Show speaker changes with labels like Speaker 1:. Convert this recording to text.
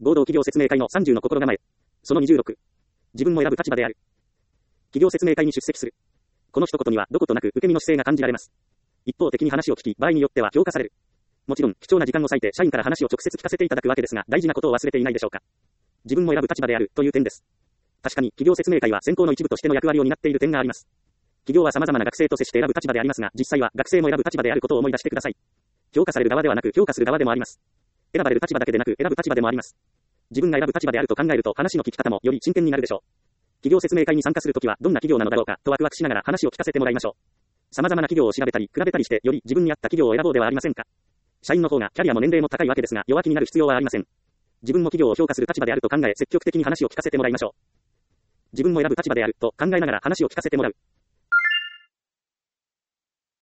Speaker 1: 合同企業説明会の30の心構え。その26。自分も選ぶ立場である。企業説明会に出席する。この一言にはどことなく受け身の姿勢が感じられます。一方的に話を聞き、場合によっては評価される。もちろん、貴重な時間を割いて社員から話を直接聞かせていただくわけですが、大事なことを忘れていないでしょうか。自分も選ぶ立場であるという点です。確かに、企業説明会は選考の一部としての役割を担っている点があります。企業は様々な学生と接して選ぶ立場でありますが、実際は学生も選ぶ立場であることを思い出してください。評価される側ではなく評価する側でもあります。選ばれる立場だけでなく選ぶ立場でもあります。自分が選ぶ立場であると考えると話の聞き方もより真剣になるでしょう。企業説明会に参加するときはどんな企業なのだろうかとワクワクしながら話を聞かせてもらいましょう。様々な企業を調べたり比べたりしてより自分に合った企業を選ぼうではありませんか。社員の方がキャリアも年齢も高いわけですが弱気になる必要はありません。自分も企業を評価する立場であると考え積極的に話を聞かせてもらいましょう。自分も選ぶ立場であると考えながら話を聞かせてもらう。